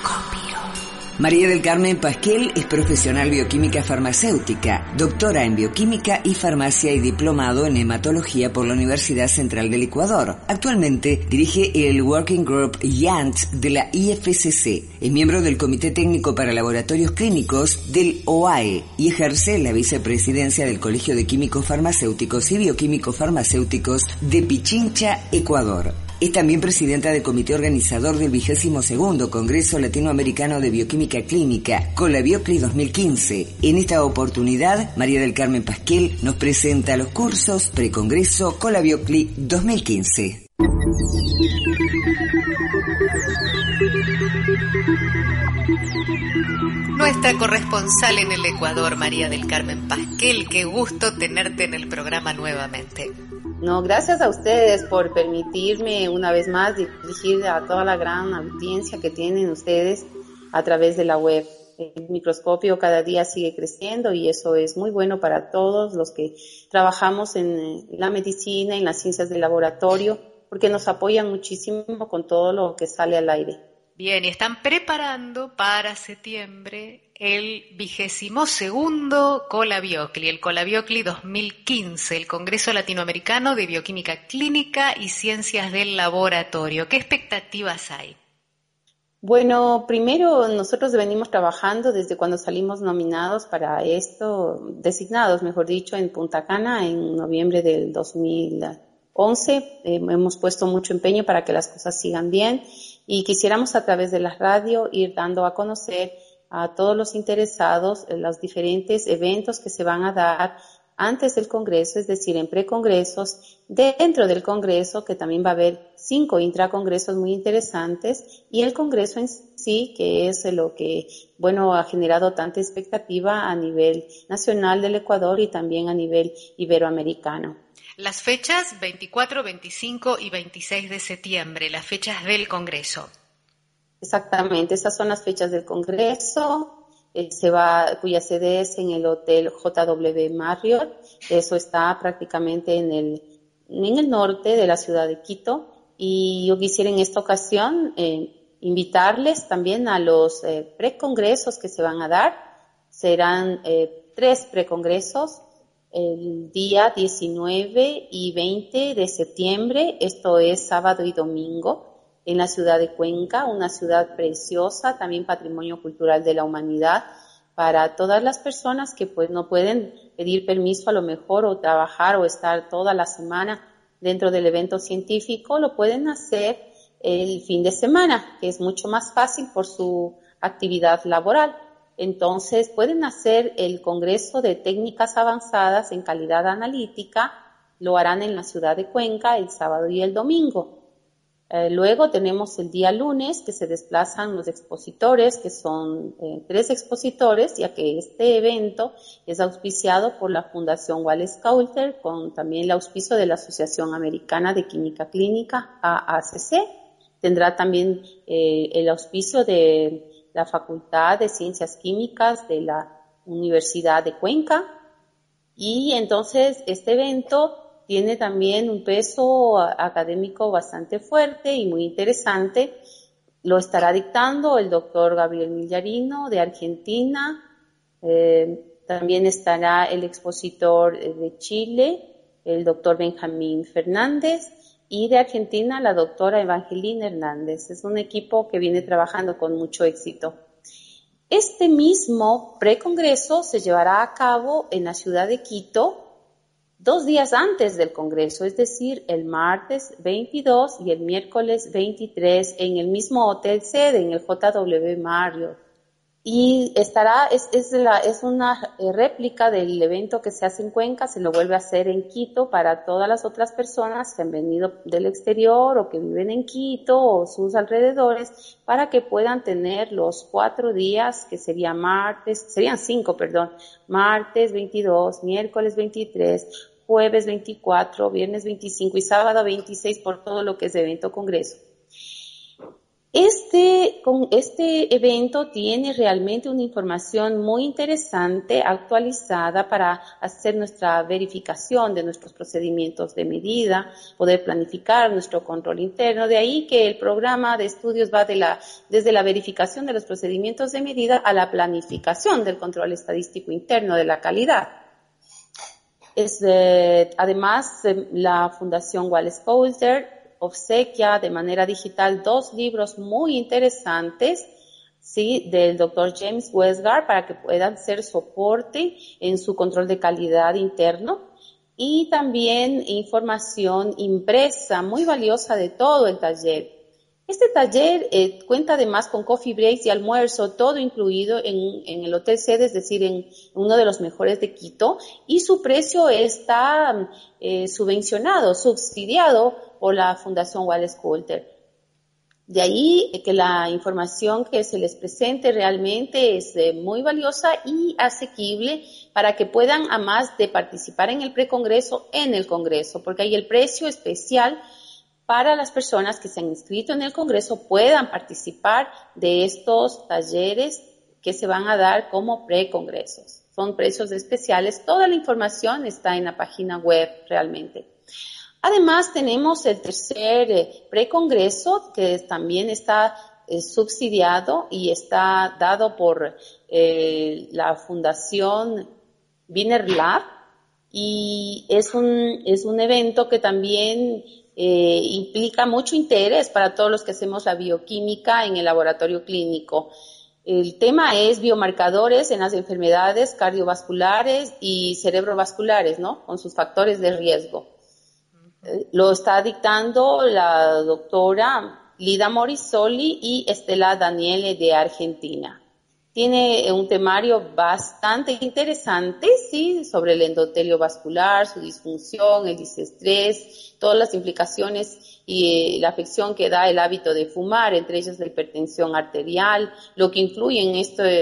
María del Carmen Pasquel es profesional bioquímica farmacéutica, doctora en bioquímica y farmacia y diplomado en hematología por la Universidad Central del Ecuador. Actualmente dirige el Working Group YANT de la IFCC. Es miembro del Comité Técnico para Laboratorios Clínicos del OAE y ejerce la vicepresidencia del Colegio de Químicos Farmacéuticos y Bioquímicos Farmacéuticos de Pichincha, Ecuador. Es también presidenta del comité organizador del 22º Congreso Latinoamericano de Bioquímica Clínica, Colabiocli 2015. En esta oportunidad, María del Carmen Pasquel nos presenta los cursos Precongreso Colabiocli 2015. Nuestra corresponsal en el Ecuador, María del Carmen Pasquel, qué gusto tenerte en el programa nuevamente. No, gracias a ustedes por permitirme una vez más dirigir a toda la gran audiencia que tienen ustedes a través de la web. El microscopio cada día sigue creciendo y eso es muy bueno para todos los que trabajamos en la medicina, en las ciencias del laboratorio, porque nos apoyan muchísimo con todo lo que sale al aire. Bien, y están preparando para septiembre el 22º Colabiocli, el Colabiocli 2015, el Congreso Latinoamericano de Bioquímica Clínica y Ciencias del Laboratorio. ¿Qué expectativas hay? Bueno, primero nosotros venimos trabajando desde cuando salimos nominados para esto, designados, mejor dicho, en Punta Cana en noviembre del 2011. Hemos puesto mucho empeño para que las cosas sigan bien y quisiéramos a través de la radio ir dando a conocer a todos los interesados en los diferentes eventos que se van a dar antes del Congreso, es decir, en precongresos, dentro del Congreso, que también va a haber 5 intracongresos muy interesantes, y el Congreso en sí, que es lo que, ha generado tanta expectativa a nivel nacional del Ecuador y también a nivel iberoamericano. Las fechas 24, 25 y 26 de septiembre, las fechas del Congreso. Exactamente, esas son las fechas del Congreso, cuya sede es en el Hotel JW Marriott. Eso está prácticamente en el norte de la ciudad de Quito, y yo quisiera en esta ocasión invitarles también a los precongresos que se van a dar. Serán 3 precongresos el día 19 y 20 de septiembre, esto es sábado y domingo, en la ciudad de Cuenca, una ciudad preciosa, también patrimonio cultural de la humanidad, para todas las personas que pues no pueden pedir permiso a lo mejor o trabajar o estar toda la semana dentro del evento científico, lo pueden hacer el fin de semana, que es mucho más fácil por su actividad laboral. Entonces pueden hacer el Congreso de Técnicas Avanzadas en Calidad Analítica, lo harán en la ciudad de Cuenca el sábado y el domingo. Luego tenemos el día lunes que se desplazan los expositores, que son 3 expositores, ya que este evento es auspiciado por la Fundación Wallace Coulter, con también el auspicio de la Asociación Americana de Química Clínica, AACC. Tendrá también el auspicio de la Facultad de Ciencias Químicas de la Universidad de Cuenca. Y entonces este evento tiene también un peso académico bastante fuerte y muy interesante. Lo estará dictando el doctor Gabriel Millarino de Argentina. También estará el expositor de Chile, el doctor Benjamín Fernández, y de Argentina la doctora Evangelina Hernández. Es un equipo que viene trabajando con mucho éxito. Este mismo precongreso se llevará a cabo en la ciudad de Quito 2 días antes del Congreso, es decir, el martes 22 y el miércoles 23 en el mismo hotel sede, en el JW Marriott. Y es una réplica del evento que se hace en Cuenca, se lo vuelve a hacer en Quito para todas las otras personas que han venido del exterior o que viven en Quito o sus alrededores, para que puedan tener los 4 días, que serían 5, martes 22, miércoles 23, jueves 24, viernes 25 y sábado 26 por todo lo que es evento congreso. Con este evento tiene realmente una información muy interesante, actualizada para hacer nuestra verificación de nuestros procedimientos de medida, poder planificar nuestro control interno. De ahí que el programa de estudios va desde la verificación de los procedimientos de medida a la planificación del control estadístico interno de la calidad. Además, la Fundación Wallace Coulter obsequia de manera digital 2 libros muy interesantes, ¿sí?, del Dr. James Westgard, para que puedan ser soporte en su control de calidad interno, y también información impresa muy valiosa de todo el taller. Este taller cuenta además con coffee breaks y almuerzo, todo incluido en el Hotel Sede, es decir, en uno de los mejores de Quito, y su precio está subsidiado por la Fundación Wallace Coulter. De ahí que la información que se les presente realmente es muy valiosa y asequible para que puedan, además de participar en el precongreso, en el congreso, porque hay el precio especial para las personas que se han inscrito en el congreso, puedan participar de estos talleres que se van a dar como precongresos. Son precios especiales. Toda la información está en la página web realmente. Además, tenemos el tercer precongreso, que también está subsidiado y está dado por la Fundación Wiener Lab, y es un evento que también implica mucho interés para todos los que hacemos la bioquímica en el laboratorio clínico. El tema es biomarcadores en las enfermedades cardiovasculares y cerebrovasculares, ¿no?, con sus factores de riesgo. Lo está dictando la doctora Lida Morisoli y Estela Daniele de Argentina. Tiene un temario bastante interesante, sí, sobre el endotelio vascular, su disfunción, el disestrés, todas las implicaciones y la afección que da el hábito de fumar, entre ellas la hipertensión arterial, lo que influye en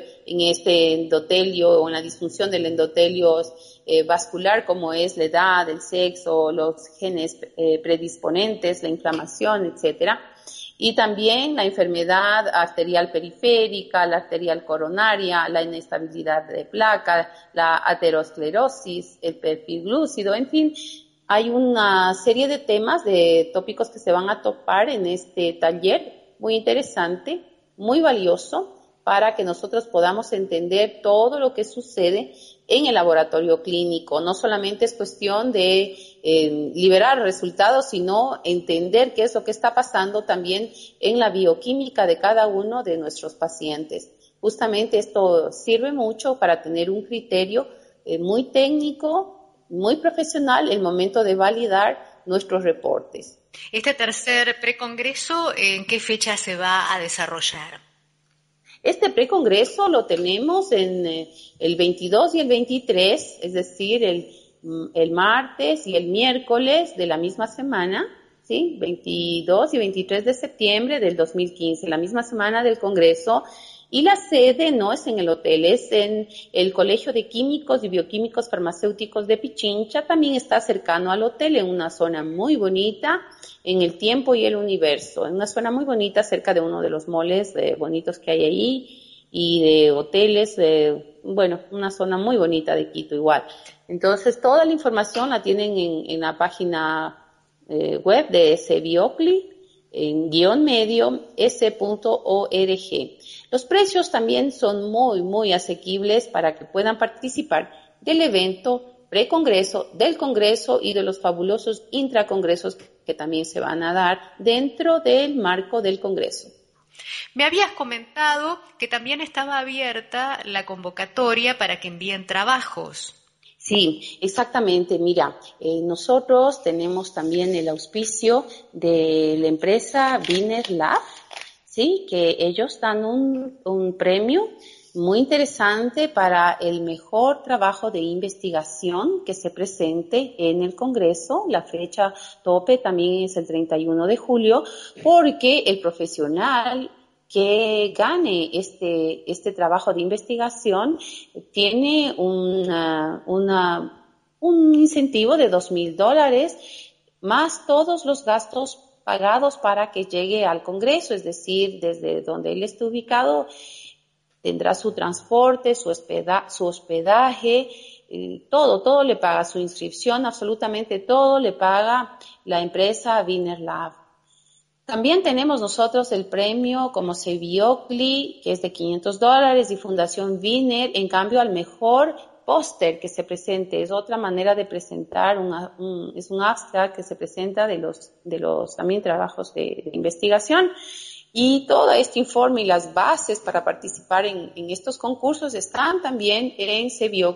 este endotelio o en la disfunción del endotelio vascular, como es la edad, el sexo, los genes predisponentes, la inflamación, etcétera. Y también la enfermedad arterial periférica, la arterial coronaria, la inestabilidad de placa, la aterosclerosis, el perfil glúcido, en fin, hay una serie de temas, de tópicos que se van a topar en este taller, muy interesante, muy valioso, para que nosotros podamos entender todo lo que sucede en el laboratorio clínico. No solamente es cuestión de liberar resultados, sino entender qué es lo que está pasando también en la bioquímica de cada uno de nuestros pacientes. Justamente esto sirve mucho para tener un criterio muy técnico, muy profesional, el momento de validar nuestros reportes. Este tercer precongreso, ¿en qué fecha se va a desarrollar? Este precongreso lo tenemos en el 22 y el 23, es decir, el martes y el miércoles de la misma semana, ¿sí? 22 y 23 de septiembre del 2015, la misma semana del congreso. Y la sede no es en el hotel, es en el Colegio de Químicos y Bioquímicos Farmacéuticos de Pichincha. También está cercano al hotel, en una zona muy bonita, en el Tiempo y el Universo, en una zona muy bonita cerca de uno de los moles bonitos que hay ahí y de hoteles, bueno, una zona muy bonita de Quito igual. Entonces, toda la información la tienen en la página web de SBiocli, en _medio s.org. Los precios también son muy, muy asequibles para que puedan participar del evento precongreso, del congreso y de los fabulosos intracongresos que también se van a dar dentro del marco del congreso. Me habías comentado que también estaba abierta la convocatoria para que envíen trabajos. Sí, exactamente. Mira, nosotros tenemos también el auspicio de la empresa Wiener Lab, ¿sí? Que ellos dan un premio muy interesante para el mejor trabajo de investigación que se presente en el Congreso. La fecha tope también es el 31 de julio, porque el profesional que gane este trabajo de investigación tiene un incentivo de $2,000 más todos los gastos pagados para que llegue al Congreso, es decir, desde donde él esté ubicado, tendrá su transporte, su hospedaje, todo le paga, su inscripción, absolutamente todo le paga la empresa Wiener Lab. También tenemos nosotros el premio como Sebiocli, que es de $500, y Fundación Wiener, en cambio al mejor póster que se presente. Es otra manera de presentar, es un abstract que se presenta de los también trabajos de investigación. Y todo este informe y las bases para participar en estos concursos están también en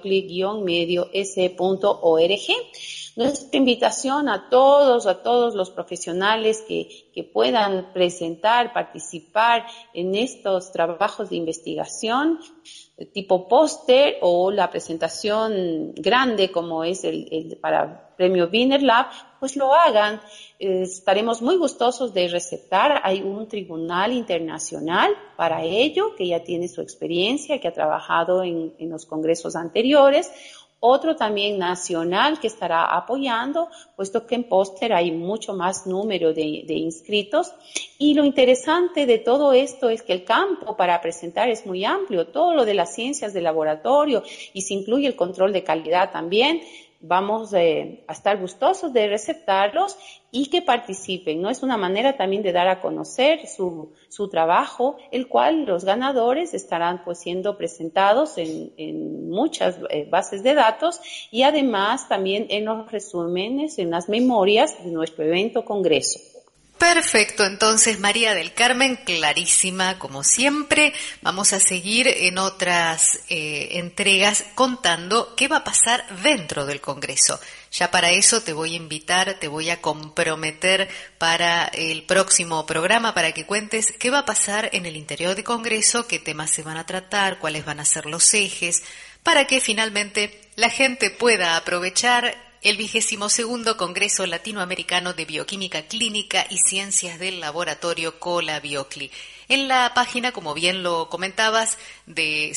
sebiocli-medio-s.org. Nuestra invitación a todos los profesionales que puedan presentar, participar en estos trabajos de investigación, tipo póster o la presentación grande como es el para premio Wiener Lab, pues lo hagan. Estaremos muy gustosos de receptar. Hay un tribunal internacional para ello que ya tiene su experiencia, que ha trabajado en los congresos anteriores. Otro también nacional que estará apoyando, puesto que en póster hay mucho más número de inscritos. Y lo interesante de todo esto es que el campo para presentar es muy amplio. Todo lo de las ciencias de laboratorio y se incluye el control de calidad también. Vamos a estar gustosos de receptarlos y que participen, ¿no? Es una manera también de dar a conocer su trabajo, el cual los ganadores estarán pues siendo presentados en muchas bases de datos y además también en los resúmenes, en las memorias de nuestro evento congreso. Perfecto, entonces María del Carmen, clarísima como siempre. Vamos a seguir en otras entregas contando qué va a pasar dentro del Congreso. Ya para eso te voy a invitar, te voy a comprometer para el próximo programa para que cuentes qué va a pasar en el interior del Congreso, qué temas se van a tratar, cuáles van a ser los ejes, para que finalmente la gente pueda aprovechar el 22º Congreso Latinoamericano de Bioquímica Clínica y Ciencias del Laboratorio Colabiocli. En la página, como bien lo comentabas, de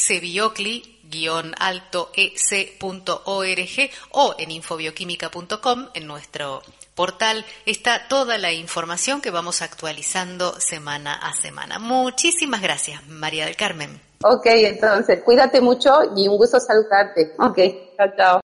sebiocli-ec.org o en infobioquímica.com, en nuestro portal, está toda la información que vamos actualizando semana a semana. Muchísimas gracias, María del Carmen. Ok, entonces, cuídate mucho y un gusto saludarte. Ok, chao, chao.